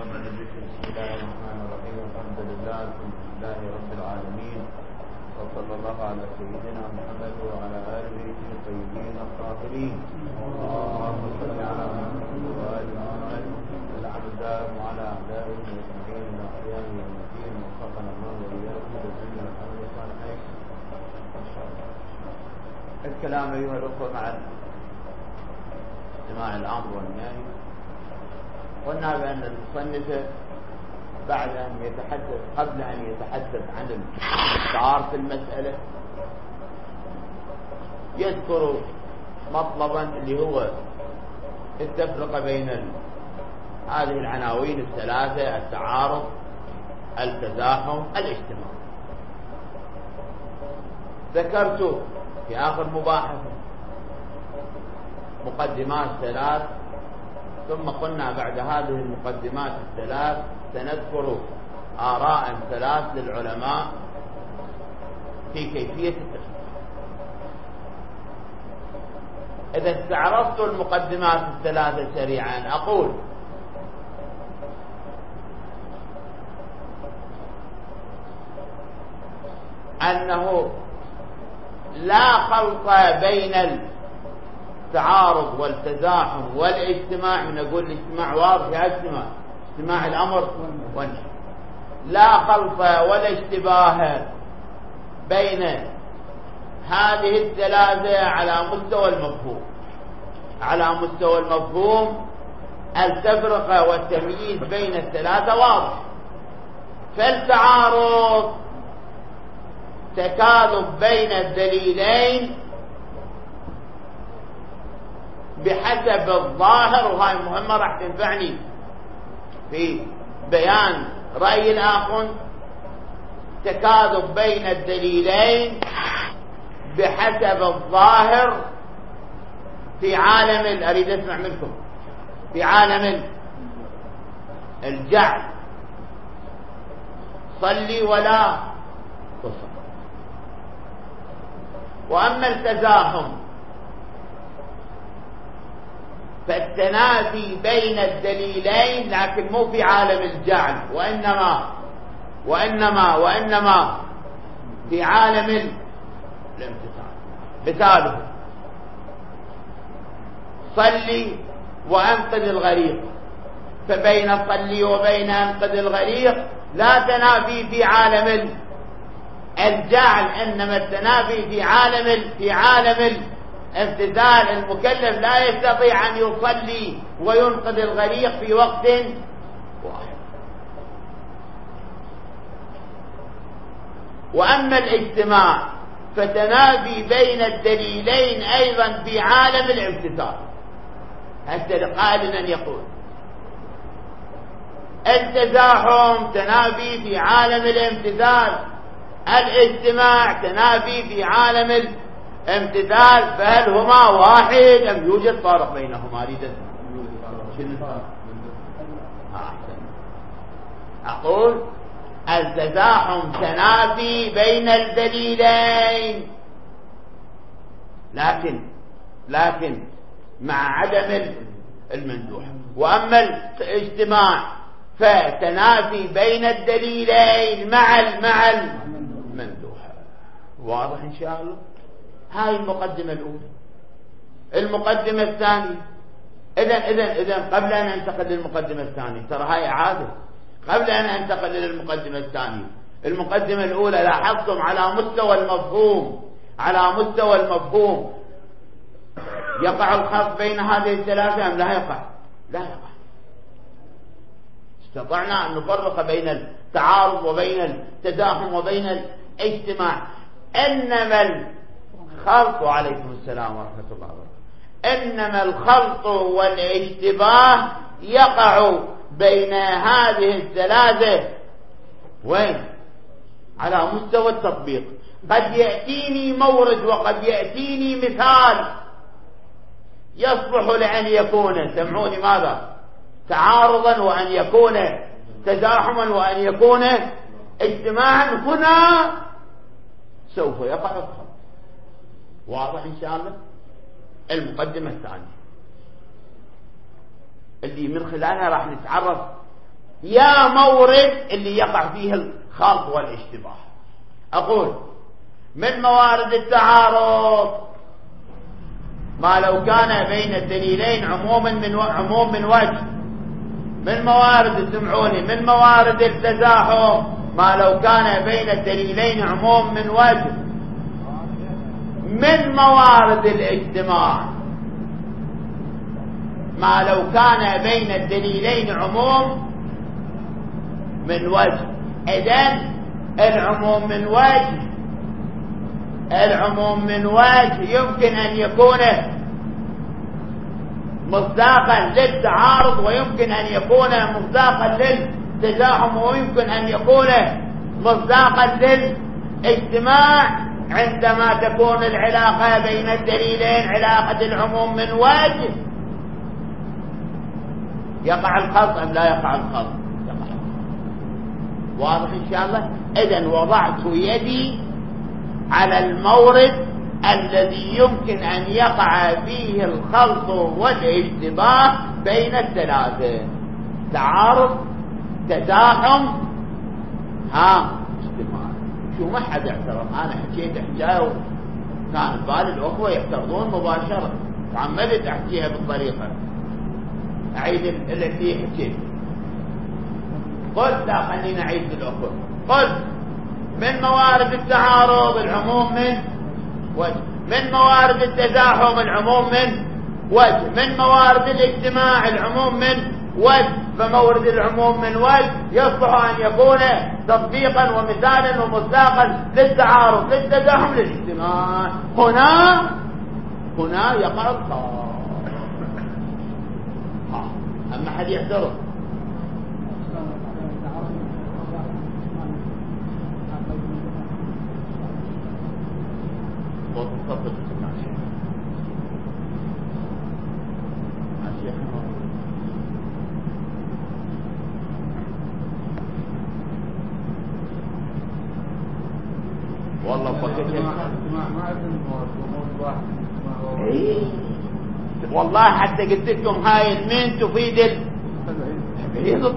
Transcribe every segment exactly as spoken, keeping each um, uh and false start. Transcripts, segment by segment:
بسم الله الرحمن الرحيم. الحمد لله الحمد لله رب العالمين، وصلى الله على سيدنا محمد وعلى آله الطيبين الطاهرين. اللهم صل على محمد وآل محمد الأعداء وعلى أعدائهم أجمعين إلى قيام يوم الدين. وفقنا الله وإياكم بجميع الأمر الصالحين إن شاء الله. الكلام أيها الأخوة مع اجتماع الأمر والنهي. قلنا بأن المصنف بعد أن يتحدث قبل أن يتحدث عن الاستعار في المسألة يذكر مطلبا اللي هو التفرقة بين هذه العناوين الثلاثة: التعارض، التزاحم، الاجتماع. ذكرت في آخر مباحثة مقدمات ثلاث، ثم قلنا بعد هذه المقدمات الثلاث سنذكر آراء ثلاث للعلماء في كيفية التفسير. إذا استعرضت المقدمات الثلاثة سريعا أقول: أنه لا خلط بين التعارض والتزاحم والاجتماع. من أقول الاجتماع واضح يا اجتماع اجتماع الأمر والنهي. لا خلط ولا اشتباه بين هذه الثلاثة على مستوى المفهوم. على مستوى المفهوم التفرقة والتمييز بين الثلاثة واضح. فالتعارض تكاذب بين الدليلين بحسب الظاهر، وهاي مهمة راح تنفعني في بيان رأي الآخر. تكاذب بين الدليلين بحسب الظاهر في عالم، أريد أسمع منكم، في عالم الجعل: صلي ولا تصل. وأما التزاحم فالتنافي بين الدليلين، لكن مو في عالم الجعل، وإنما وإنما وإنما في عالم الامتثال. مثاله: صلي وأنقذ الغريق. فبين صلي وبين أنقذ الغريق لا تنافي في عالم الجعل، إنما التنافي في عالم في عالم امتثال. المكلف لا يستطيع أن يصلي وينقذ الغريق في وقت واحد. وأما الاجتماع فتنافي بين الدليلين أيضا في عالم الامتثال. حتى لقائل أن يقول: التزاحم تنافي في عالم الامتثال، الاجتماع تنافي في عالم الامتثال. فهل هما واحد أم يوجد فارق بينهما؟ أريد شنو الفارق؟ أقول: التزاحم تنافي بين الدليلين، لكن لكن مع عدم المندوح. وأما الاجتماع فتنافي بين الدليلين مع مع المندوح. واضح إن شاء الله؟ هاي المقدمة الأولى. المقدمة الثانية، إذن إذن إذن قبل أن أنتقل للمقدمة الثانية، ترى هاي إعادة. قبل أن أنتقل للمقدمة الثانية، المقدمة الأولى لاحظتم على مستوى المفهوم، على مستوى المفهوم يقع الخلط بين هذه الثلاثة أم لا يقع؟ لا يقع. استطعنا أن نفرق بين التعارض وبين التزاحم وبين الاجتماع. إنما الخلط، وعليكم السلام ورحمة الله وبركاته، إنما الخلط والاشتباه يقع بين هذه الثلاثة وين؟ على مستوى التطبيق. قد يأتيني مورد وقد يأتيني مثال يصلح لأن يكون، سمعوني ماذا؟ تعارضا، وأن يكون تزاحما، وأن يكون اجتماعا. هنا سوف يقع الخلط. واضح إن شاء الله؟ المقدمة الثانية اللي من خلالها راح نتعرف يا مورد اللي يقع فيه الخلط والاشتباه. أقول من موارد التعارض ما لو كان بين الدليلين عموما من و... عموم من وجه. من موارد سمعوني من موارد التزاحم ما لو كان بين الدليلين عموم من وجه. من موارد الاجتماع ما لو كان بين الدليلين عموم من وجه. إذن العموم من وجه العموم من وجه يمكن أن يكون مصداقا للتعارض ويمكن أن يكون مصداقا للتزاحم ويمكن أن يكون مصداقا للاجتماع عندما تكون العلاقة بين الدليلين علاقة العموم من وجه. يقع الخلط أم لا يقع الخلط؟ يقع الخلط. واضح إن شاء الله. إذن وضعت يدي على المورد الذي يمكن أن يقع فيه الخلط والاشتباه بين الثلاثة. تعارض، تزاحم، ها اجتماع. شو ما حد اعترض. أنا حكيت حكاية وكان ببالي الأخوة يعترضون مباشرة وعمدت أحكيها بالطريقة. أعيد التي حكيت. قلت لا خلينا أعيد الأخوة. قلت من موارد التعارض العموم من وجه. من موارد التزاحم العموم من وجه. من موارد الاجتماع العموم من وجه. فمورد العموم من وجه يصلح أن يكون تطبيقا ومثالا ومصداقا للتعارض للتزاحم للاجتماع. هنا هنا يقع الخطأ. أما حد يحترم وتطبق ماشي ماشي. والله فكرت ما عرفت الموضوع واحد. والله حتى قلت لكم هاي المين تفيد ال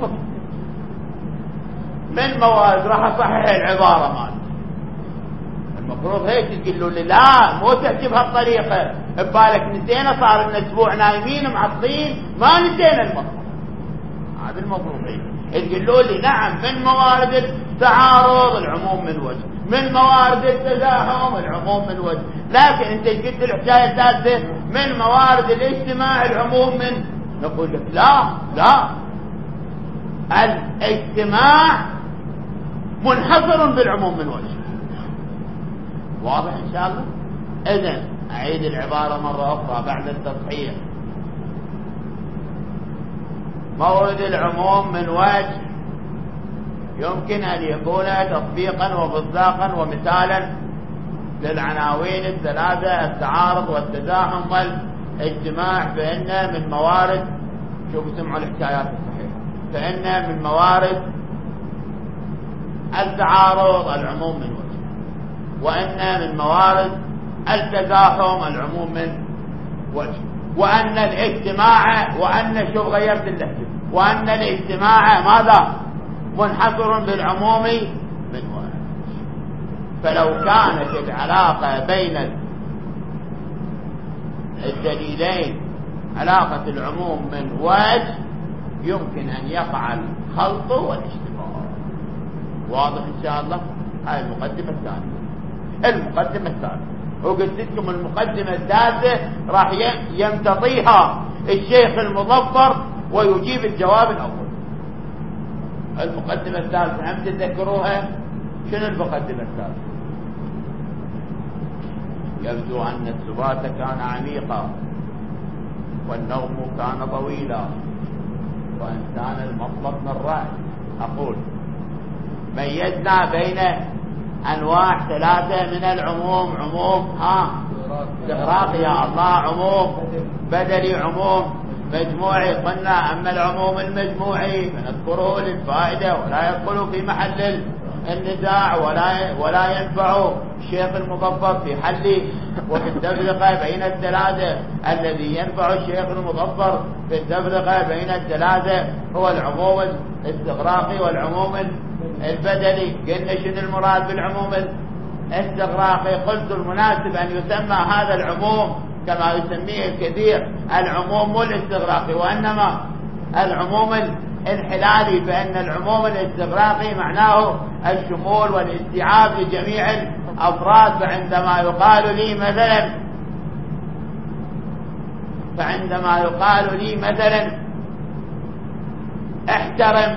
من موارد. راح اصحح العباره مال المفروض هيك تقول له لا مو تحكي بهالطريقه. ببالك نسينا صار لنا اسبوع نايمين معطلين ما نسينا المطلب. هذا المفروض هيك تقولوا لي نعم من موارد التعارض العموم من وجه. من موارد التزاحم العموم من وجه. لكن انت قلت الحكايه الثالثه من موارد الاجتماع العموم من. نقول لك لا لا الاجتماع منحصر بالعموم من وجه. واضح ان شاء الله. اذن اعيد العباره مره اخرى بعد التصحيح. مورد العموم من وجه يمكن ان يكون تطبيقا ومصداقا ومثالا للعناوين الثلاثه التعارض والتزاحم والاجتماع. فإن من موارد شوفوا سمعوا الحكايات الصحيحه. فإن من موارد التعارض العموم من وجه. وأن من موارد التزاحم العموم من وجه. وأن الاجتماع وأن شو غيرت اللهجة. وأن الاجتماع ماذا منحصر بالعموم من وجه. فلو كانت العلاقة بين الدليلين علاقة العموم من وجه يمكن أن يقع الخلط والاشتباه. واضح إن شاء الله. هاي المقدمة الثانية. المقدمة الثالثة وقلت لكم المقدمة الثالثة راح يمتطيها الشيخ المظفر ويجيب الجواب الأول. المقدمة الثالثة هم تذكروها. شنو المقدمة الثالثة؟ يبدو أن السبات كان عميقا والنوم كان طويلا وإن كان المطلب من رأي. أقول ميزنا بين أنواع ثلاثة من العموم. عموم ها استغراقي يا الله. عموم بدلي عموم مجموعي. قلنا أما العموم المجموعي فنذكره للفائدة ولا يدخل في محل النزاع ولا ولا ينفع الشيخ المظفر في حل وفي التفرقة بين الثلاثة. الذي ينفع الشيخ المظفر في التفرقة بين الثلاثة هو العموم الاستغراقي والعموم البدلي. قلنا شنو المراد بالعموم الاستغراقي؟ قلت المناسب أن يسمى هذا العموم كما يسميه الكثير العموم مو الاستغراقي، وإنما العموم الانحلالي، فإن العموم الاستغراقي معناه الشمول والاستيعاب لجميع الأفراد. فعندما يقال لي مثلا فعندما يقال لي مثلا احترم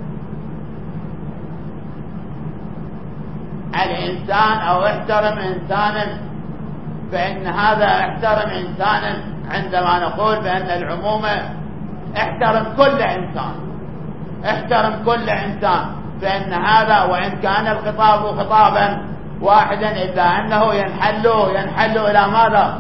الإنسان أو احترم إنسانا، فإن هذا احترم إنسانا عندما نقول بأن العموم احترم كل إنسان، احترم كل إنسان، فإن هذا وإن كان الخطاب خطابا واحدا إلا أنه ينحل ينحل إلى ماذا؟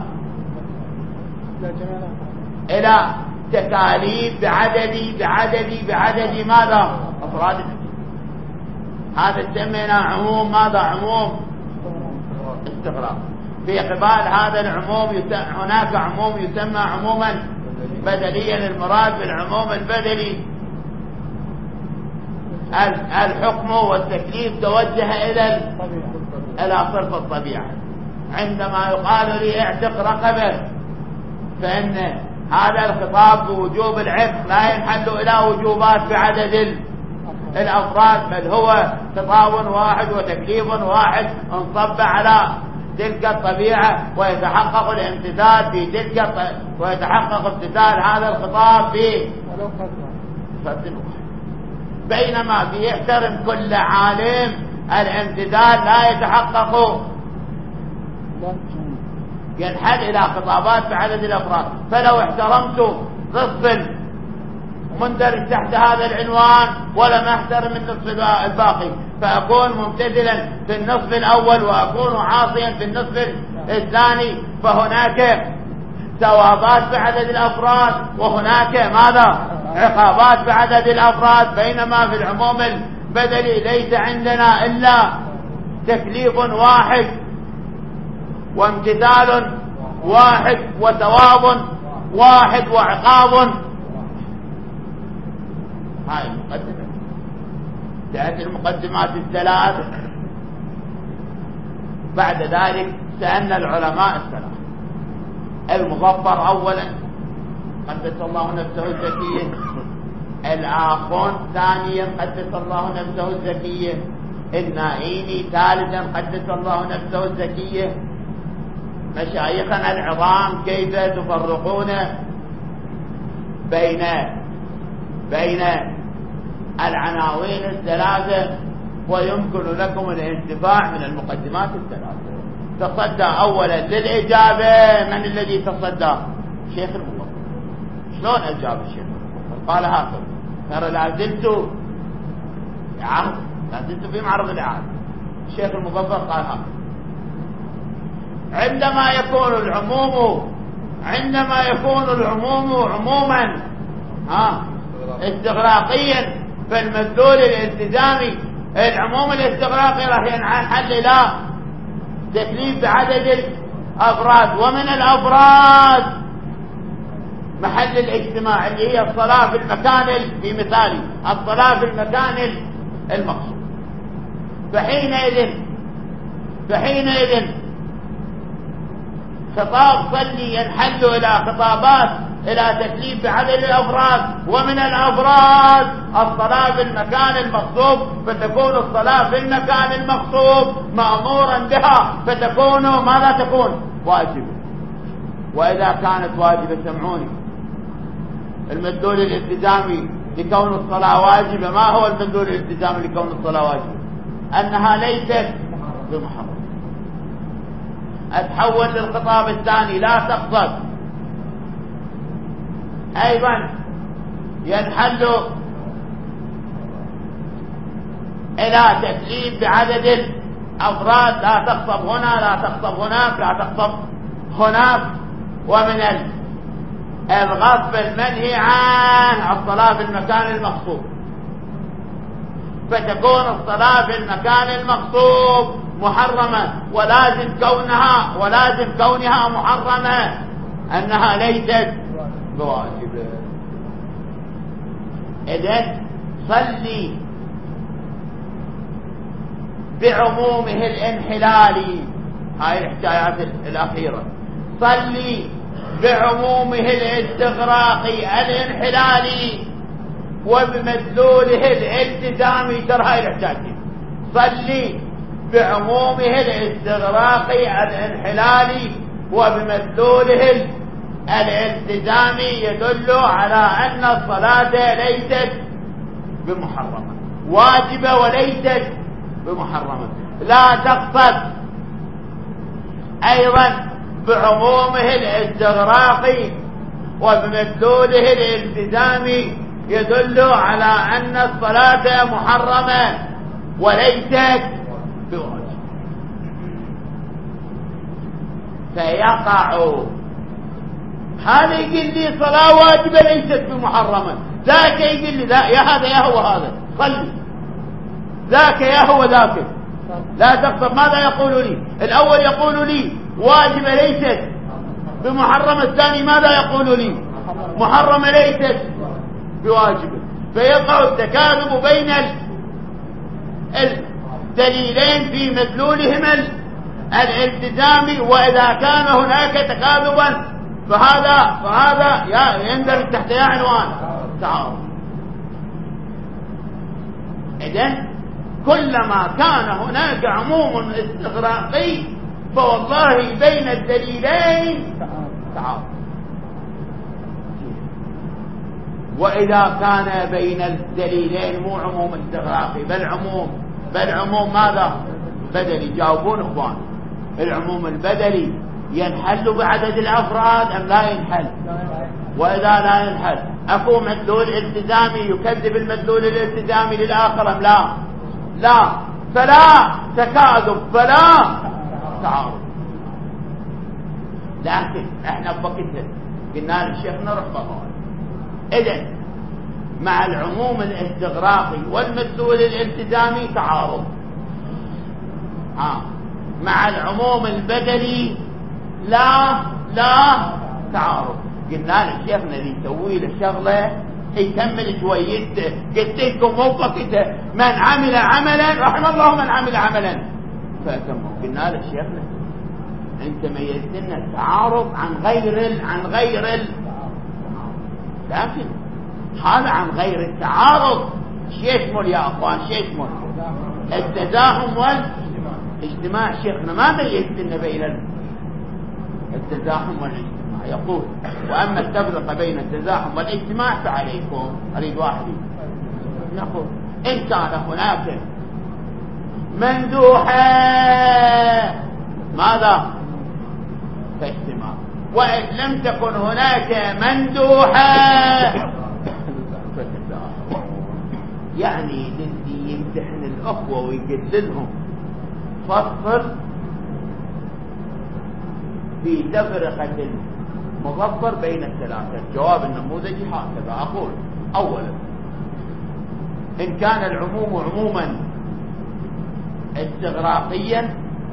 إلى تكاليف بعدد بعدد بعدد ماذا؟ أفراد. هذا سمينا عموم ماذا؟ عموم استغراق. في قبال هذا العموم هناك عموم يسمى عموما بدليا. المراد بالعموم البدلي الحكم والتكليف توجه إلى إلى صرف الطبيعة. عندما يقال لي اعتق رقبة، فإن هذا الخطاب بوجوب العتق لا ينحل إلى وجوبات بعدد الأفراد، بل هو خطاب واحد وتكليف واحد انصب على تلك الطبيعة، ويتحقق الامتثال في تلك ويتحقق امتثال هذا الخطاب في فرد واحد. بينما في يحترم كل عالم الامتثال لا يتحقق، ينحل إلى خطابات بعدد الأفراد. فلو احترمت نصف مندرج تحت هذا العنوان ولم احترم النصف الباقي فأكون ممتثلا في النصف الأول وأكون عاصيا في النصف الثاني، فهناك ثوابات بعدد الأفراد وهناك ماذا؟ عقابات بعدد الأفراد. بينما في العموم البدلي ليس عندنا إلا تكليف واحد وامتثال واحد وثواب واحد وعقاب. هاي المقدمة. تأتي المقدمات الثلاث. بعد ذلك سألنا العلماء الثلاث. المظفر أولا قدس الله نفسه الزكية، الآخون ثانيا قدس الله نفسه الزكية، النائيني ثالثا قدس الله نفسه الزكية. مشايخنا العظام كيف تفرقون بين بين العناوين الثلاثة ويمكن لكم الانتفاع من المقدمات الثلاثة؟ تصدى أولا للإجابة من الذي تصدى؟ شيخ المظفر. شلون أجاب الشيخ المظفر؟ قال هكذا، ترى لازلت عرض لازلت في معرض الإعادة. الشيخ المظفر قال هكذا: عندما يكون العموم عندما يكون العموم عموما ها استغراقيا، فالمدلول الالتزامي العموم الاستغراقي راح ينحل الى تكليف بعدد الافراد، ومن الافراد محل الاجتماع اللي هي الصلاة في المكان، في مثالي الصلاة في المكان المقصود. فحينئذ فحينئذ خطاب صلي ينحل إلى خطابات إلى تكليف بعدد الأفراد، ومن الأفراد الصلاة في المكان المقصود، فتكون الصلاة في المكان المقصود مأمورا بها، فتكون ماذا تكون؟ واجبة. وإذا كانت واجبة سمعوني، المدلول الالتزامي لكون الصلاة واجبة، ما هو المدلول الالتزامي لكون الصلاة واجبة؟ أنها ليست بمحرم. أتحول للخطاب الثاني: لا تقصد، أيضا ينحل إلى تكليف بعدد الأفراد، لا تخطب هنا لا تخطب هناك لا تخطب هناك. ومن الغصب المنهي عن الصلاة في المكان المخصوص. فتكون الصلاة في المكان المغصوب محرمة، ولازم كونها ولازم كونها محرمة أنها ليست بواجبة. إذن صلي بعمومه الانحلالي، هاي الحكايات الأخيرة، صلي بعمومه الاستغراقي الانحلالي وبمدلوله الالتزامي. ترى هاي الحكايتين، صلي بعمومه الاستغراقي الانحلالي وبمدلوله الالتزامي يدل على أن الصلاة ليست بمحرمة، واجبة وليست بمحرمة. لا تقصد أيضا بعمومه الاستغراقي وبمدلوله الالتزامي يدل على أن الصلاة محرمة وليست بواجب، فيقع هذا يقول لي صلاة واجبة ليست بمحرمة، ذاك يقول لي لا يا هذا يا هو هذا صلي، ذاك يا هو ذاك. لا تقصد ماذا يقول لي؟ الأول يقول لي واجبة ليست بمحرمة، الثاني ماذا يقول لي؟ محرمة ليست بواجبة. فيقع التكاذب بين الدليلين في مدلولهما الالتزامي، وإذا كان هناك تكاذبا فهذا فهذا يندرج تحت يا عنوان تعارض. إذن كلما كان هناك عموم استغراقي فوالله بين الدليلين تعارض، وإذا كان بين الدليلين مو عموم استغراقي بل عموم بل عموم ماذا؟ بدلي. جاوبون اخوان، العموم البدلي ينحل بعدد الأفراد أم لا ينحل؟ وإذا لا ينحل أكو مدلول التزامي يكذب المدلول الالتزامي للآخر أم لا؟ لا، فلا تكاذب فلا تعارض. لكن احنا بوقتها قلنا للشيخ نروح بقول إذن مع العموم الاستغراقي والمدلول الالتزامي تعارض، ها مع العموم البدلي لا لا تعارض. قلنا للشيخ نريد نسوي له شغله يكمل شويته، قلت لكم مو وقته من عمل عملا رحم الله من عمل عملا فأتمه. قلنا للشيخ انت ميزت لنا التعارض عن غير ال عن غير ال لكن هذا عن غير التعارض شو يشمل يا اخوان؟ شو يشمل؟ التزاحم والاجتماع. شيخنا ما ميزت لنا بين التزاحم والاجتماع. يقول واما التفرقه بين التزاحم والاجتماع فعليكم. اريد واحد يقول ان كان هناك مندوحه ماذا؟ فاجتماع، وإن لم تكن هناك مندوحة يعني الذي يمتحن الأخوة ويقللهم فصل في تفرقة المظفر بين الثلاثة. الجواب النموذجي هكذا أقول: أولا إن كان العموم عموما استغراقيا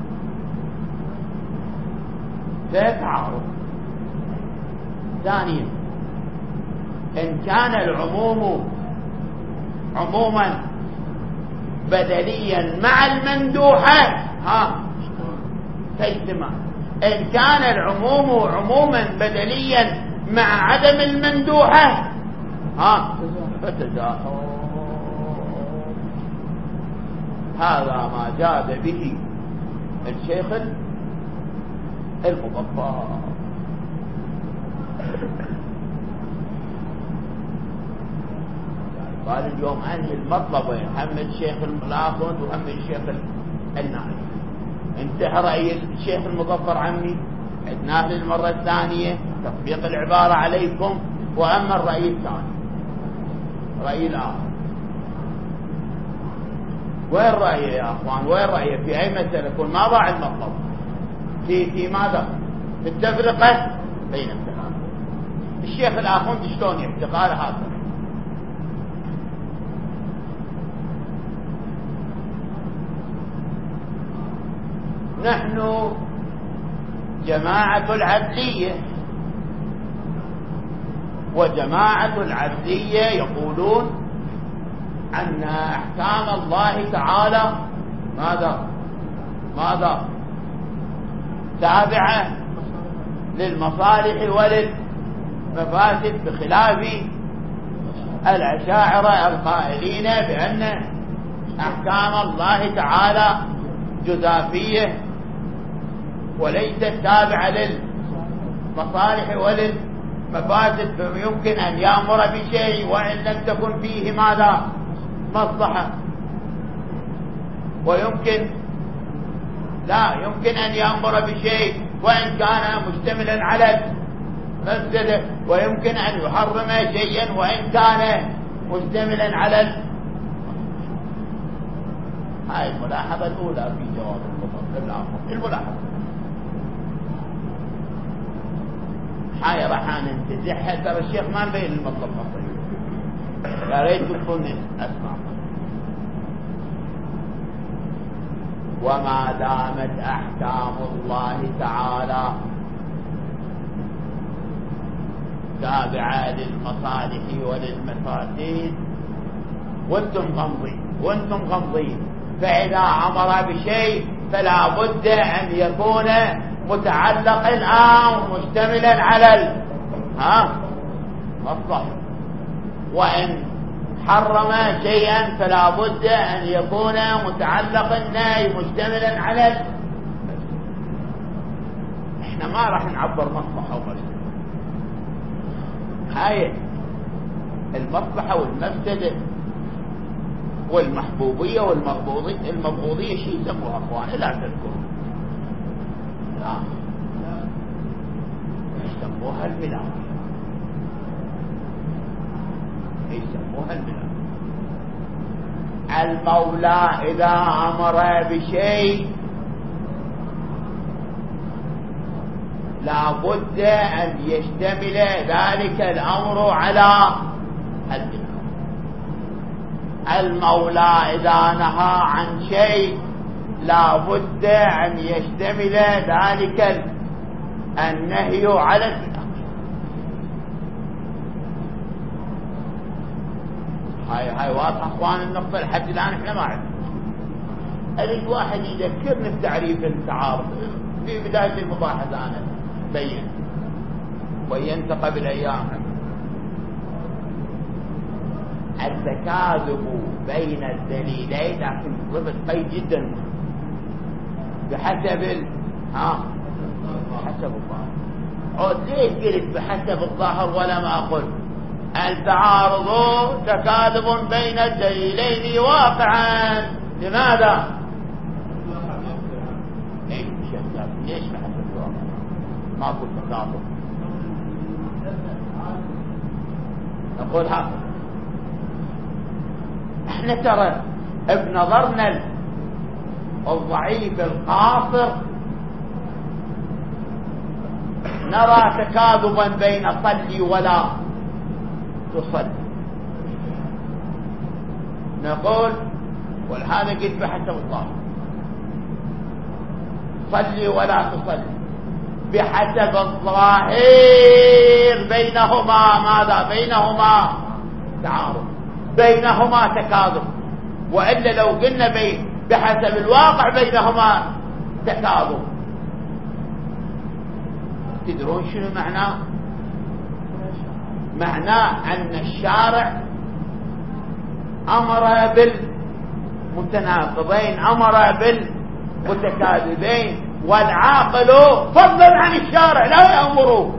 فيتعارض. ثانيا إن كان العموم عموما بدليا مع المندوحة ها فاجتماع. إن كان العموم عموما بدليا مع عدم المندوحة ها فتزاحم. هذا ما جاد به الشيخ المظفر. قال اليوم أنهي المطلبين، هم الشيخ الآخوند وهم الشيخ النائب. انتهى رأي الشيخ المظفر عمي، عدناه للمرة الثانية تطبيق العبارة عليكم. وأما الرأي الثاني رأي الآخر، وين رأيه يا أخوان؟ وين رأيه في أي مسألة؟ يكون ما ضاع المطلب في في ماذا؟ في التفرقة بين الثلاثة. الشيخ الآخوند شلون يحكي؟ قال هذا نحن جماعة العدلية، وجماعة العدلية يقولون أن أحكام الله تعالى ماذا ماذا تابعة للمصالح وللمفاسد، بخلاف الأشاعرة القائلين بأن أحكام الله تعالى جزافية وليست تابعة للمصالح وللمفاسد، فيمكن أن يأمر بشيء وإن لم تكن فيه ماذا مصلحة، ويمكن لا يمكن أن يأمر بشيء وإن كان مشتملا على المفسدة، ويمكن أن يحرم شيئا وإن كان مشتملا على ال... هاي الملاحظة الأولى في جواب الملاحظة الملاحظة هاي راح ننتزعها. ترى الشيخ ما نبين المطلب بسيط، يا ريت تكون أسمع. وما دامت أحكام الله تعالى تابعة للمصالح وللمفاسد وانتم غمضين وانتم غمضين فإذا أمر بشيء فلا بد أن يكون متعلق الآن مشتملا على ال... ها مصلحة، وإن حرم شيئا فلا بد أن يكون متعلق النهي مشتملا على ال... احنا ما راح نعبر مصلحة ومفسدة، هاي المصلحة والمفسدة والمحبوبية والمبغوضية. المبغوضية شيء يسموها اخواني لا تذكروا، لا يسموها الملاوية، يسموها الملاوية. المولى إذا أمر بشيء لا بد أن يشتمل ذلك الأمر على البناء. المولى إذا نهى عن شيء لا بد أن يشتمل ذلك النهي على البناء. هاي هاي واضحة اخوان النقطة لحد الآن احنا ما عرفنا. أريد واحد يذكرني بتعريف التعارض في بداية المباحثة، أنا بين بينت قبل أيام. التكاذب بين الدليلين لكن ضبط قيد جدا مهم بحسب ال... ها بحسب الظاهر. عود ليش قلت بحسب الظاهر ولم أقل التعارض تكاذب بين الدليلين واقعا؟ لماذا؟ ليش ليش بحسب الواقع؟ ما قلت تكاذب، نقول هذا احنا ترى بنظرنا الضعيف القاصر نرى تكاذبا بين صلي ولا تصلي، نقول ولهذا قلت بحسب الظاهر صلي ولا تصلي بحسب الظاهر بينهما ماذا؟ بينهما تعارض، بينهما تكاذب، وإلا لو قلنا بين بحسب الواقع بينهما تكاذب. تدرون شنو معناه؟ معناه أن الشارع أمر بالمتناقضين، أمر بالمتكاذبين، والعاقل فضلا عن الشارع لا يأمره.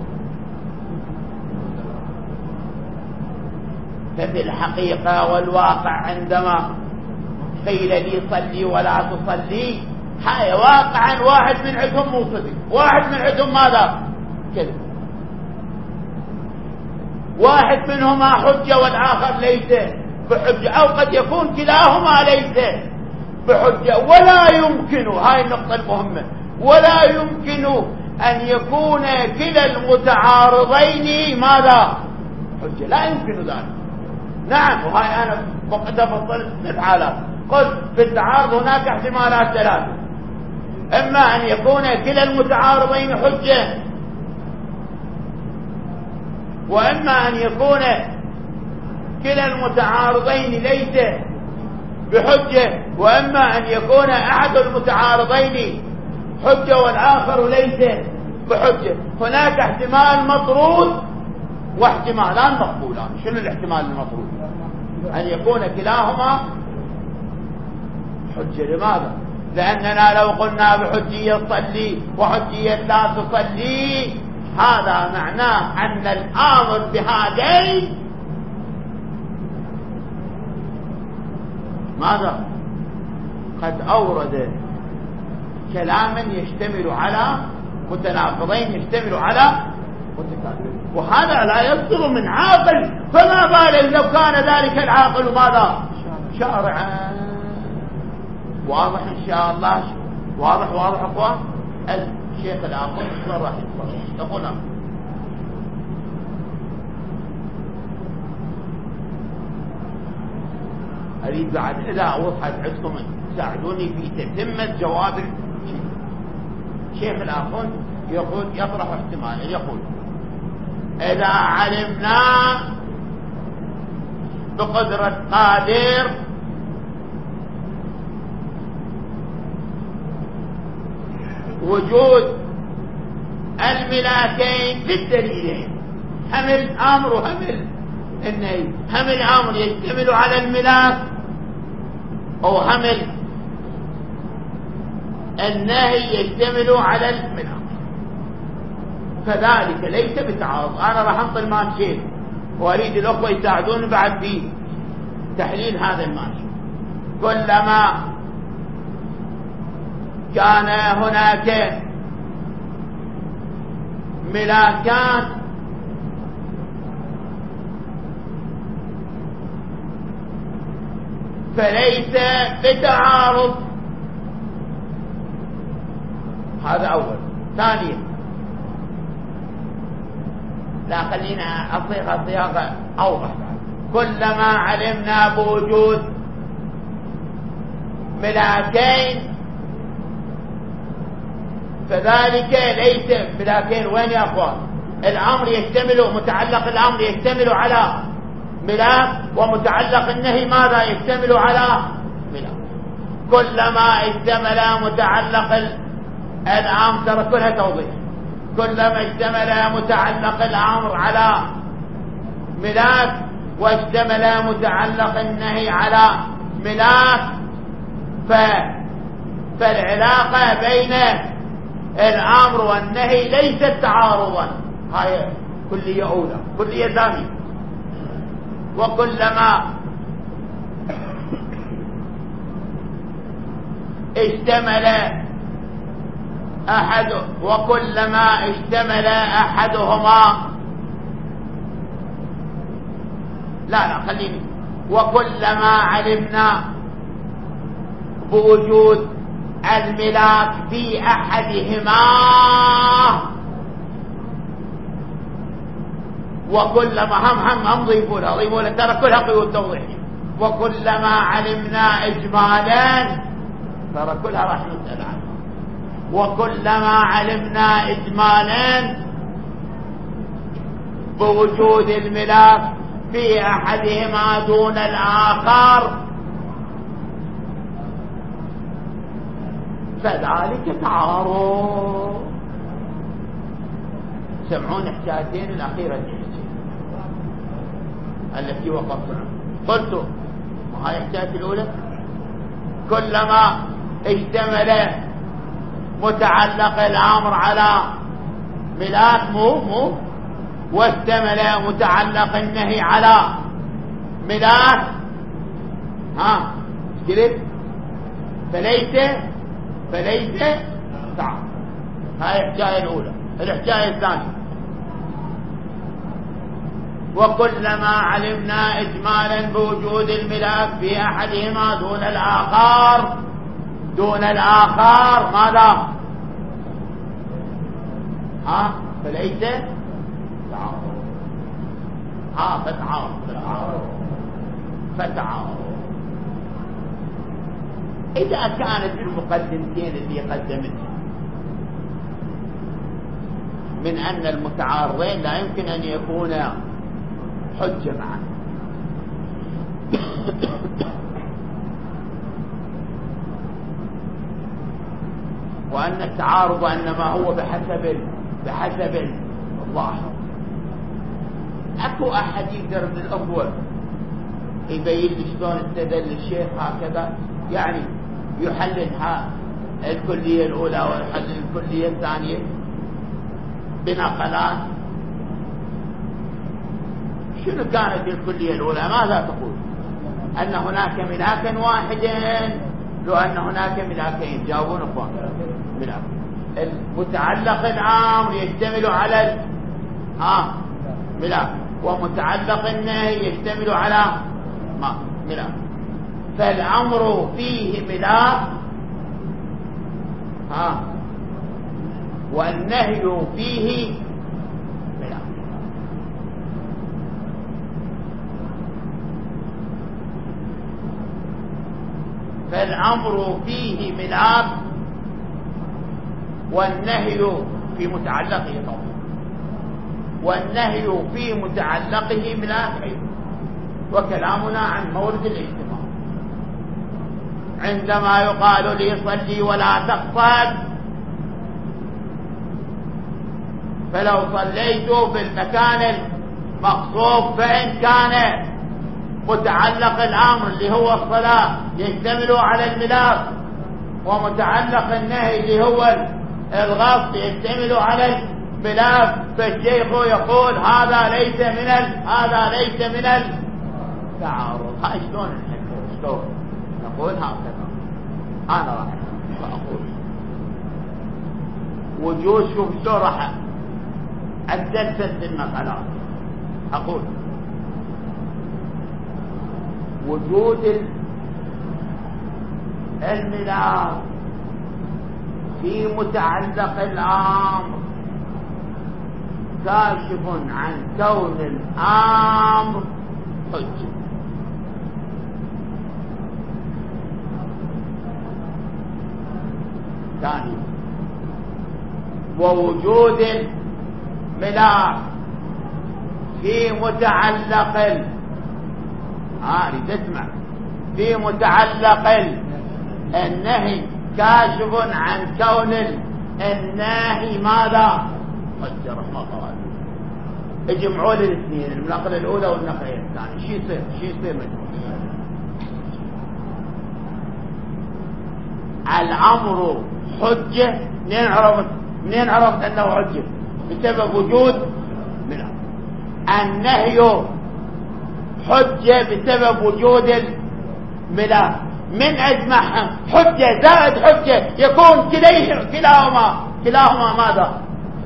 ففي الحقيقة والواقع عندما قيل لي صلي ولا تصلي هاي واقعا واحد من عندهم مو صدق، واحد من عندهم ماذا؟ كذب، واحد منهما حجة والآخر ليس بحجة، أو قد يكون كلاهما ليس بحجة. ولا يمكن، هاي النقطة المهمة، ولا يمكن أن يكون كلا المتعارضين ماذا؟ حجة، لا يمكن ذلك. نعم، وهاي أنا وقد فصلت الحالات، قلت في التعارض هناك احتمالات ثلاثة. إما أن يكون كلا المتعارضين حجة، وإما أن يكون كلا المتعارضين ليس بحجة، وإما أن يكون أحد المتعارضين حجة والآخر ليس بحجة. هناك احتمال مطرود واحتمالان مقبولان. شنو الاحتمال المطرود؟ أن يكون كلاهما حجة. لماذا؟ لأننا لو قلنا بحجية تصلي وحجية لا تصلي، هذا معناه أن الآمر بهذين ماذا؟ قد أورد كلاما يشتمل على متناقضين، يشتمل على متكافئين، وهذا لا يصدر من عاقل. فما بالك لو كان ذلك العاقل ماذا؟ شارعا. واضح إن شاء الله؟ واضح واضح أخوان. الشيخ الآخر راح يقول أريد بعد إذا وضحت عندكم ساعدوني في تتمة جواب الشيخ الآخر. يقول يطرح احتمال، يقول إذا علمنا بقدرة قادر وجود الملاكين بالدليلين، هم الأمر وهم النهي. هم الأمر يشتمل على الملاك، أو هم النهي يشتمل على الملاك، فذلك ليس بتعارض. أنا راح أنطل ماشي وأريد الأخوة يساعدون بعد في تحليل هذا الماشي. كلما كان هناك ملاكان فليس بتعارض. هذا أول. ثانيا، لا خلينا أصيغ صياغة أوضح. كلما علمنا بوجود ملاكين فذلك ليس ملاكين. وين يا أخوان؟ الأمر يشتمل، متعلق الأمر يشتمل على ملاك، ومتعلق النهي ماذا؟ يشتمل على ملاك. كلما اشتمل متعلق الأمر، ترى كلها توضيح، كلما اشتمل متعلق الأمر على ملاك واشتمل متعلق النهي على ملاك، ف... فالعلاقة بين الأمر والنهي ليست تعارضا. هاي كلية أولى. كلية ثانية، وكلما اشتمل أحد وكلما اشتمل أحدهما لا لا خليني وكلما علمنا بوجود الملاك في أحدهما وكلما هم هم هم ضيفوا لها ضيفوا لها ترى كلها قيود توضيح. وكلما علمنا إجمالا، ترى كلها راح نسأل عنها. وكلما علمنا إجمالا بوجود الملاك في أحدهما دون الآخر فذلك تعارض. سمعون حكايتين الأخيرة التي وقفت. قلت وهي الحكاية الأولى كلما اشتمل متعلق الأمر على ملاك مو مو واشتمل متعلق النهي على ملاك ها قلت فليس فليس تعارض. هاي الحكاية الأولى. الحكاية الثانية وكلما علمنا إجمالا بوجود الملاك في أحدهما دون الآخر دون الآخر ماذا؟ ها فليس تعارض. ها فتعارض فتعارض فتعارض إذا كانت المقدمتين اللي قدمتها من أن المتعارضين لا يمكن أن يكونا حجة معا، وأن التعارض إنما هو بحسب بحسب الظاهر. أكو أحد يقدر من الأول يبين لي شلون استدل الشيخ هكذا، يعني يحللها الكلية الأولى ويحلل الكلية الثانية بنقلات؟ شنو كانت الكلية الأولى؟ ماذا تقول؟ أن هناك ملاكا واحدا، لو أن هناك ملاكين. جاوبون أخوان. ملاك المتعلق العام يشتمل على ال... ها ملاك، ومتعلق النهي يشتمل على ما ملاك، فالأمر فيه ملاك ها والنهي فيه ملاك. فالأمر فيه ملاك والنهي في متعلقه طبعا، والنهي في متعلقه ملاك أيضا. وكلامنا عن مورد الاجتماع. عندما يقال لي صلي ولا تقصد، فلو صليت في المكان المقصود فإن كان متعلق الأمر اللي هو الصلاة يشتمل على الملاك، ومتعلق النهي اللي هو الغصب يشتمل على الملاك، فالشيخ يقول هذا ليس من ال... هذا ليس من التعارض. هاي شلون نحكي؟ شلون نقول هكذا؟ أنا راح أقول وجود، شوف شلون راح أتسلسل المسألة. أقول وجود الملاك في متعلق الأمر كاشف عن كون الأمر حجة. ثاني، ووجود الملاك في متعلق ال ها تسمع في متعلق النهي كاشف عن كون الناهي ماذا؟ حجة. رحمه الله. اجمعوا لي الاثنين، النقله الاولى والنقله الثانيه، شو يصير؟ شو يصير مجموع؟ الامر حجه. منين عرفت منين عرفت انه حجه؟ بسبب وجود منه. النهي حجه بسبب وجود الملاك. من اجمعهم حجه زائد حجه يكون كليه كلاهما كلاهما ماذا؟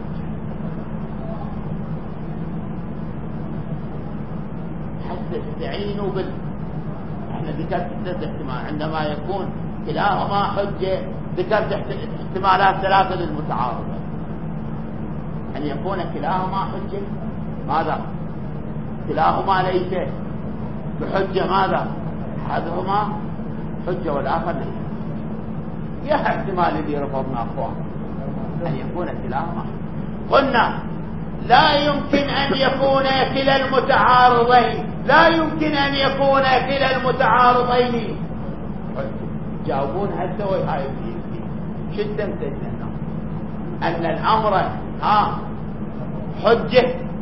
حتى استعينوا بال احنا ذكرت ثلاث احتمال. عندما يكون كلاهما حجه ذكرت احتمالات ثلاثه للمتعارضه. ان يكون كلاهما حجه ماذا؟ كلاهما ليس بحجه ماذا؟ احدهما حجه والاخر ليس. يا احتمال اللي رفضنا اخوان ان يكون كلاهما. قلنا لا يمكن ان يكون كلا المتعارضين لا يمكن ان يكون كلا المتعارضين حجه. جاوبون هسه وهاي شو تمتلنا ان الامر ها حجه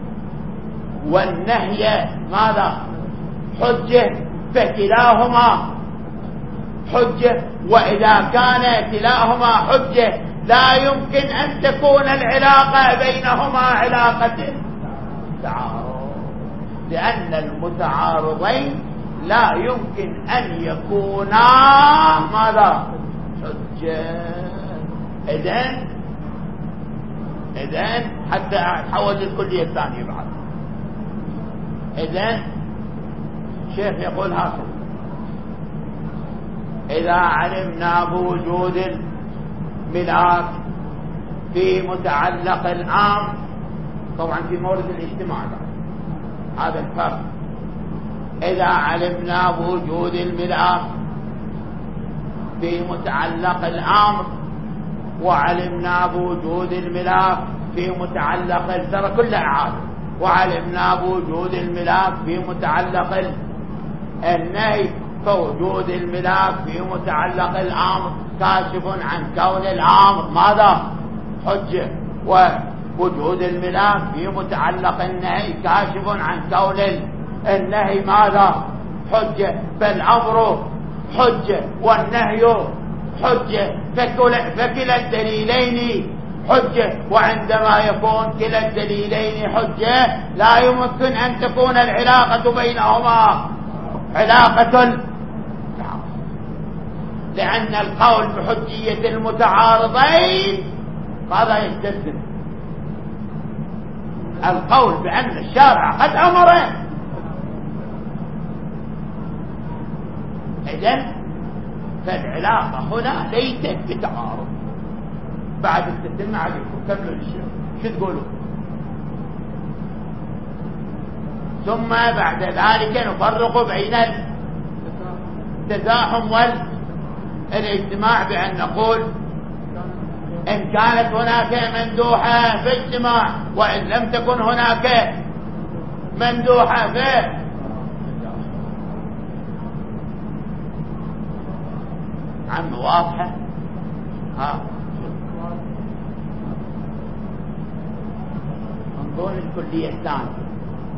والنهي ماذا؟ حجه، فكلاهما حجه. واذا كان كلاهما حجه لا يمكن ان تكون العلاقه بينهما علاقه تعارض، لان المتعارضين لا يمكن ان يكونا ماذا؟ حجه. اذن اذن حتى اتحول للكليه الثانيه بعد. اذن الشيخ يقول هكذا: إذا علمنا بوجود الملاك في متعلق الأمر، طبعا في مورد الاجتماع هذا الفرق. إذا علمنا بوجود الملاك في متعلق الأمر، وعلمنا بوجود الملاك في متعلق ترى كلها إعادة، وعلمنا بوجود الملاك في متعلق النهي، فوجود الملاك في متعلق الأمر كاشف عن كون الأمر ماذا؟ حجة، ووجود الملاك في متعلق النهي كاشف عن كون النهي ماذا؟ حجة، فالأمر حجة والنهي حجة، فكلا الدليلين حجة، وعندما يكون كلا الدليلين حجة لا يمكن أن تكون العلاقة بينهما علاقة، لأن القول بحجية المتعارضين هذا يستلزم القول بأن الشارع قد أمره. إذن فالعلاقة هنا ليست بتعارض. بعد التتمة عليكم كملوا الشيء شو تقولوا؟ ثم بعد ذلك نفرق بين التزاحم والاجتماع بأن نقول إن كانت هناك مندوحة في اجتماع، وإن لم تكن هناك مندوحة في عم واضحة. ها انظر الكلية الثانية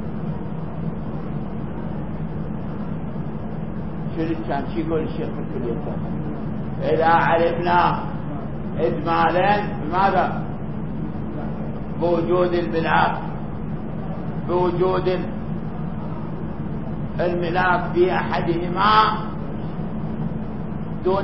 شو اللي كان شو يقول الشيخ في الكلية الثانية؟ إذا علمنا إجمالا بماذا؟ بوجود الملاك، بوجود الملاك في أحدهما دون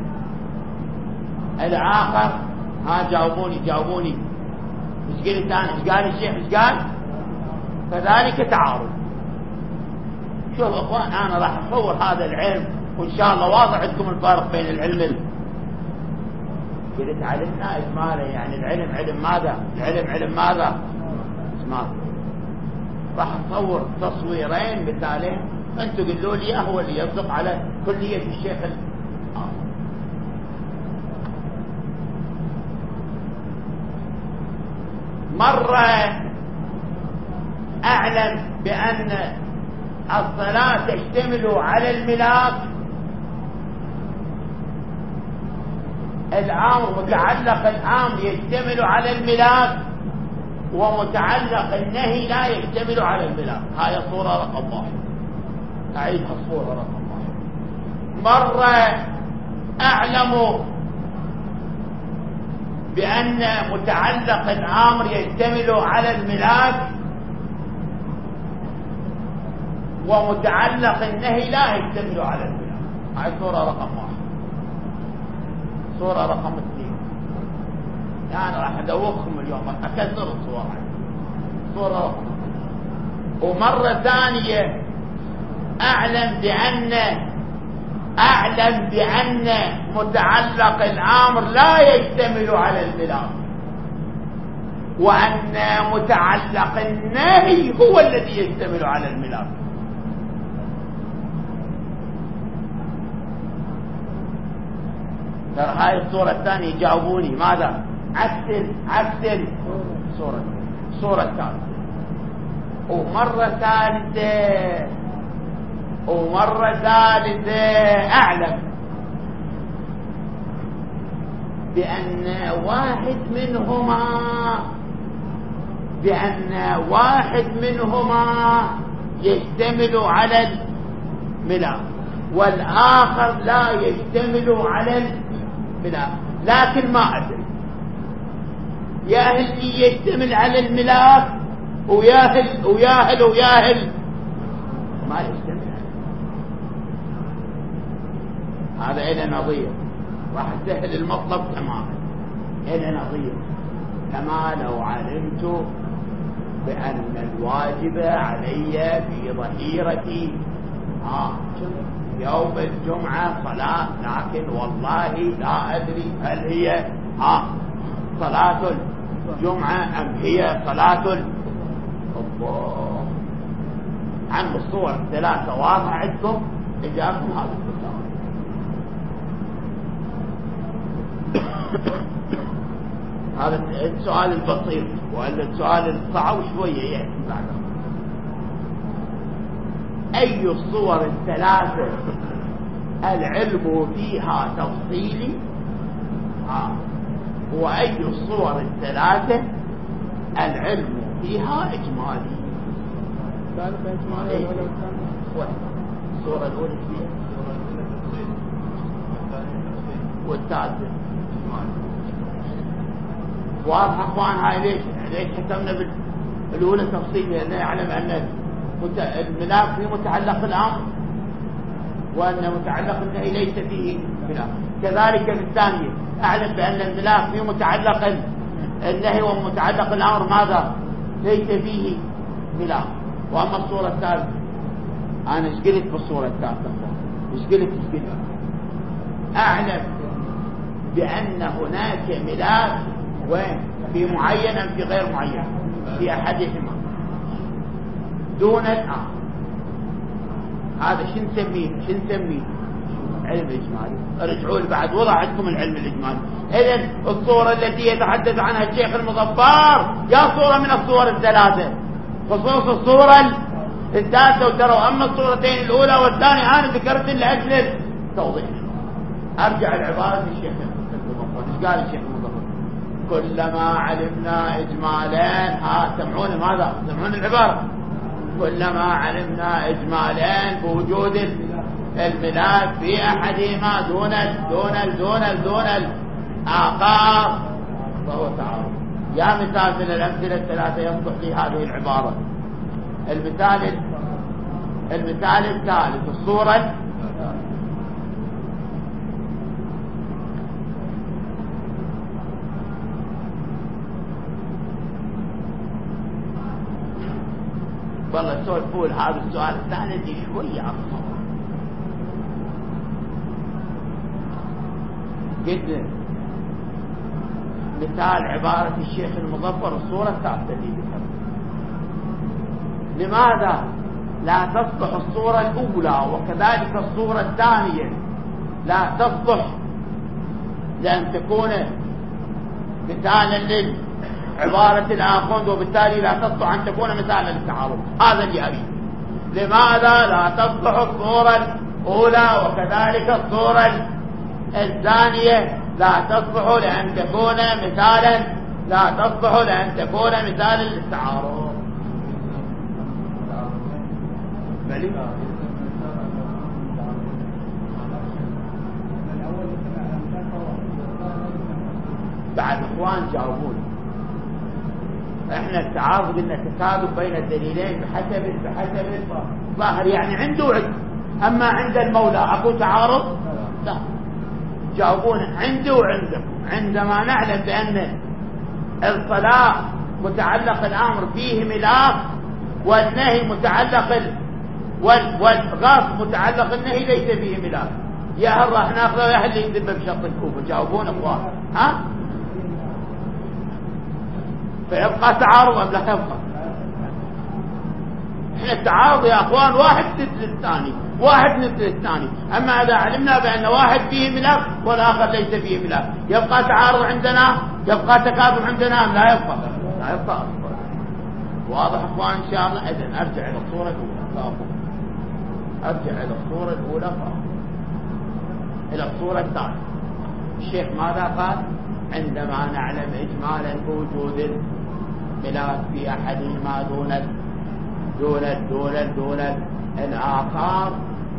الآخر. ها جاوبوني جاوبوني مش قلت أنا مش قال الشيخ مش قال؟ فذلك تعارض. شوف أخوان أنا راح أصور هذا العلم وإن شاء الله واضح عندكم الفارق بين العلم. قلت علمنا إجمالا يعني العلم علم ماذا؟ العلم علم ماذا؟ إجمال. راح أصور تصويرين مثالين أنتوا قلوا لي هو اللي يصدق على كلية الشيخ. مرة أعلم بأن الصلاة تشتمل على الملاك، الأمر متعلق الأمر يشتمل على الملاك، ومتعلق النهي لا يشتمل على الملاك. هاي الصورة رقم واحد، أعيدها الصورة رقم واحد. مرة أعلم بأن متعلق الأمر يشتمل على الملاك، ومتعلق النهي لا يشتمل على الملاك. هاي صورة رقم واحد. صورة رقم اثنين يعني راح ادوخكم اليوم اكثر الصور. صورة رقم اثنين. ومرة ثانية اعلم بأن اعلم بأن متعلق الامر لا يشتمل على الملاك، وان متعلق النهي هو الذي يشتمل على الملاك. ترى هاي الصورة الثانية جاوبوني ماذا؟ عكس عكس الصورة الصورة الثالثة. ومرة ثالثة ومرة ثالثة أعلم بأن واحد منهما بأن واحد منهما يشتمل على الملاك والآخر لا يشتمل على الملاك، لكن ما أدري ياهل يشتمل على الملاك وياهل وياهل وياهل ما يشتمل. هذا إلى نظير راح تسهل المطلب تماما. إلى نظير كما لو علمت بأن الواجب علي في ظهيرتي آه يوم الجمعة صلاة، لكن والله لا أدري هل هي آه صلاة الجمعة أم هي صلاة الله. عن الصور الثلاثة واضحة عندكم؟ إجابكم هذا الكتاب. هذا السؤال البسيط، وإلا السؤال الصعب شوية يأتي بعده. أي الصور الثلاثة العلم فيها تفصيلي؟ آه. وأي الصور الثلاثة العلم فيها إجمالي؟ إيه؟ الصورة الأولى فيها والثالثة واضح اخوان. هاي ليش ليش حكمنا بالاولى تفصيل؟ لانه يعلم ان الملاك فيه متعلق الامر، وان متعلق النهي ليس فيه ملاك. كذلك في الثانيه اعلم بان الملاك فيه متعلق النهي ومتعلق الامر ماذا؟ ليس فيه ملاك. واما الصوره الثالثه انا ايش قلت بالصوره الثالثه؟ ايش قلت ايش قلت اعلم بان هناك ملاك وين؟ في معين أم في غير معين؟ في أحدهما دون الآخر. هذا شو نسميه؟ شو نسميه؟ علم إجمالي. ارجعوا لي بعد وضع عندكم العلم الإجمالي. إذن الصورة التي يتحدث عنها الشيخ المظفر يا صورة من الصور الثلاثة، خصوص الصورة الثالثة. وتروا أما الصورتين الأولى والثانية أنا ذكرت لأجل التوضيح. أرجع العبارة للشيخ المظفر. إيش قال الشيخ المظفر؟ كلما علمنا إجمالين، ها سمعون ماذا؟ سمعون العبارة. كلما علمنا إجمالين بوجود الملاك في أحدهما دون دون دون دون الآخر فهو تعارض. يا مثال من الأمثلة الثلاثة يصلح لي هذه العبارة. المثال المثال الثالث الصورة والله سولفوا هذا السؤال الثاني دي شوية أصلا. قد مثال عبارة الشيخ المظفر الصورة الثالثة دي بكرة. لماذا لا تصلح الصورة الأولى وكذلك الصورة الثانية لا تصلح لأن تكون مثالا للعبارة الآخر، وبالتالي لا تصلح أن تكون مثالا للتعارض؟ هذا اللي أريد. لماذا لا تصلح الصورة الأولى وكذلك الصورة الثانية لا تصلح لأن تكون مثالا لا تصلح لأن تكون مثالا للتعارض؟ بلي بعد اخوان جاوبون. احنا التعارض قلنا تكاذب بين الدليلين بحسب بحسب الظاهر، يعني عنده وعند. اما عند المولى اكو تعارض؟ لا. جاوبون عنده وعندكم. عندما نعلم بان الصلاة متعلق الامر فيه ملاك والنهي متعلق ال... والغاص متعلق النهي ليس فيه ملاك، يا هل راح ناخذه يا هل يندب بشرط الكوفة؟ جاوبون اخوان. ها فيبقى تعارض ام لا يبقى؟ احنا التعارض يا اخوان واحد مثل الثاني، واحد مثل الثاني. اما اذا علمنا بان واحد فيه ملاك والاخر ليس فيه ملاك يبقى تعارض عندنا، يبقى تكاذب عندنا ام لا يبقى؟ لا يبقى. واضح اخوان ان شاء الله. اذن ارجع الى الصورة الاولى فاقول. ارجع الى الصورة الاولى فاقول. الى الصورة الثانية الشيخ ماذا قال؟ عندما نعلم اجمالا بوجود الملاك في احدهما دون دون دون دون الاخر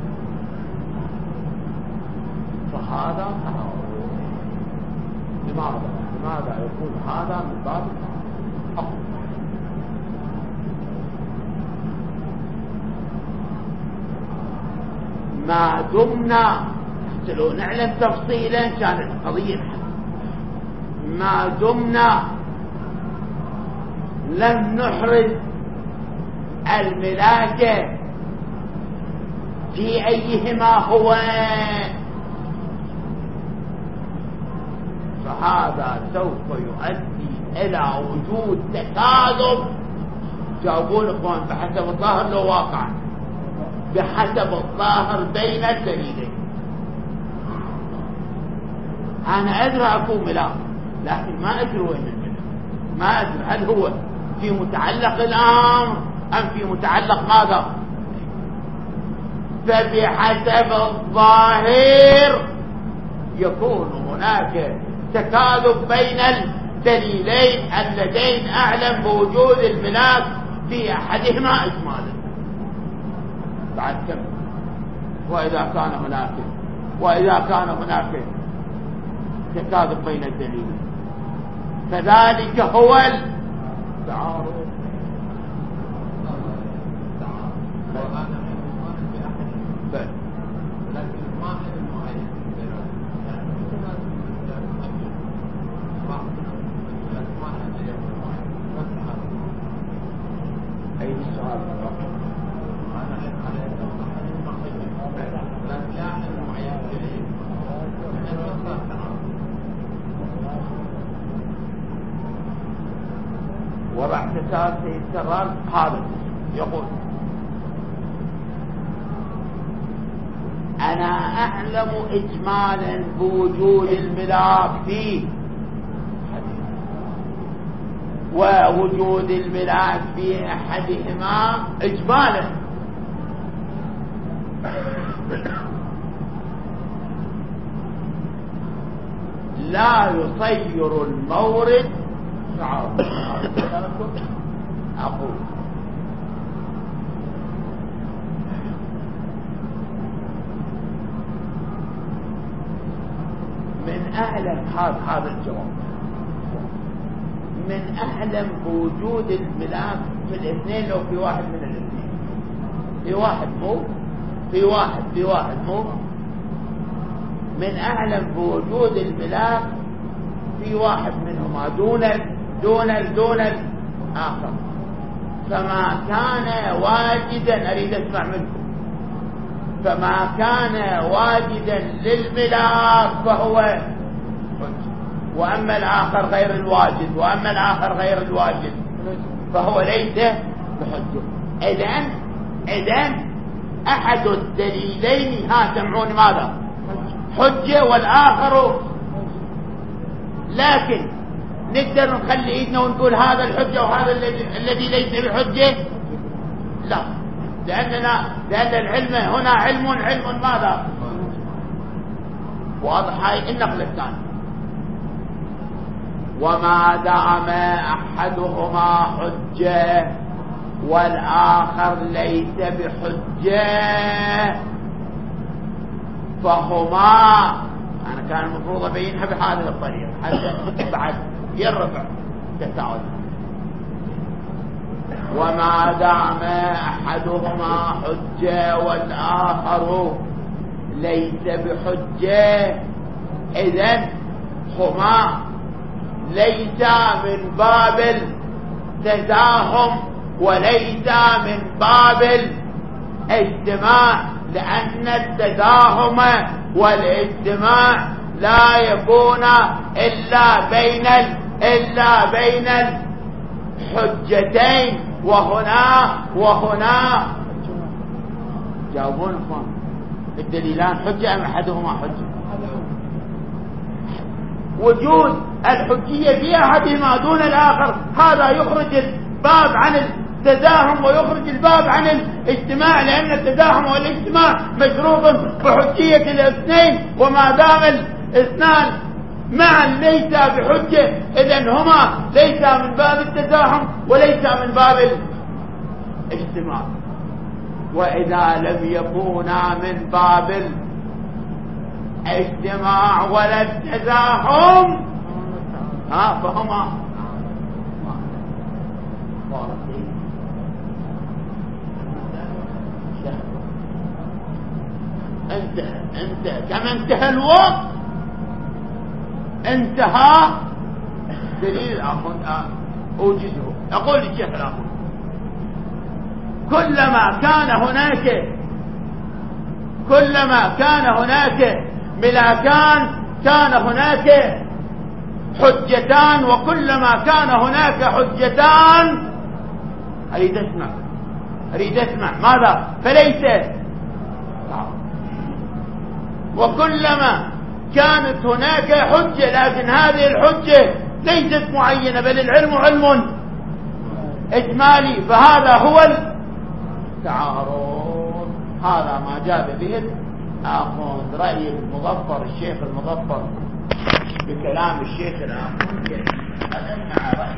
فهذا تعارض. لماذا؟ لماذا يكون هذا من باب التعارض؟ ما دمنا لو نعلم تفصيلا كانت القضية ما دمنا لم نحرز الملاكة في أيهما هو فهذا سوف يؤدي إلى وجود تكاذب. جاوبون اخوان بحسب الظاهر لو واقع بحسب الظاهر بين الدليلين. أنا أدري أكون ملاك، لكن ما أدري وين الملك، ما أدري هل هو في متعلق الأمر أم في متعلق ماذا. فبحسب الظاهر يكون هناك تكاذب بين الدليلين اللذين أعلم بوجود الملاك في أحدهما إجمالا. بعد كم وإذا كان هناك وإذا كان هناك تكاذب بين الدليلين فذلك هو التعارض. أي سؤال وضع اعتسال سيد سرار هذا يقول أنا أعلم إجمالا بوجود الملاك فيه ووجود الملاك في أحدهما إجمالا، لا يصير المورد أقول من أعلم هذا هذا الجواب من أعلم بوجود الملاك في الاثنين لو في واحد من الاثنين، في واحد مو في واحد في واحد مو من أعلم بوجود الملاك في واحد منهما دون دون دون الآخر. فما كان واجدا أريد أسمع منكم فما كان واجدا للملاك فهو حجة، وأما الآخر غير الواجد وأما الآخر غير الواجد فهو ليس بحجة. إذن إذن أحد الدليلين ها سمعون ماذا حجة والآخر، لكن نقدر نخلي ايدنا ونقول هذا الحجة وهذا الذي ليس بحجة؟ لا، لأننا لأن العلم هنا علم علم ماذا؟ واضح هاي النقل الثاني. وما دام أحدهما حجة والآخر ليس بحجة فهما، أنا كان المفروض أبينها بهذه الطريقة حتى بعد يرفع تساؤل. وما دام أحدهما حجة والآخر ليس بحجة إذن هما ليس من باب التزاحم وليس من باب الاجتماع، لأن التزاحم والاجتماع لا يكون إلا بين إلا بين الحجتين. وهنا وهنا جاوبون اخوان الدليلان حجة أم أحدهما حجة؟ وجود الحجية في أحدهما دون الآخر هذا يخرج الباب عن التزاحم ويخرج الباب عن الاجتماع، لأن التزاحم والاجتماع مشروط بحجية الاثنين، وما دام الاثنان معا ليس بحجة إذن هما ليس من باب التزاحم وليس من باب الاجتماع. وإذا لم يكونا من باب الاجتماع ولا التزاحم ها فهما انت انت كما انتهى الوقت انتهى دليل اخر اوجزه. اقول الشيخ الاخر كلما كان هناك كلما كان هناك ملاكان كان هناك حجتان، وكلما كان هناك حجتان اريد اسمع اريد اسمع ماذا فليس، وكلما كانت هناك حجة، لكن هذه الحجة ليست معينة، بل العلم علم إجمالي، فهذا هو التعارض. هذا ما جاب به الآخوند. رأي المظفر الشيخ المظفر بكلام الشيخ الآخوند أن مع رأي